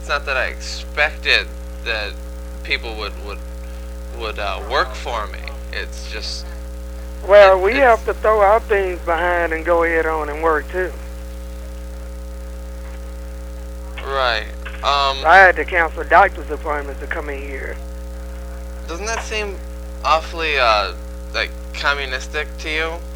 It's not that I expected that people would work for me. It's just Well, we have to throw our things behind and go ahead on and work too. right. I had to cancel doctor's appointments to come in here. Doesn't that seem awfully like communistic to you?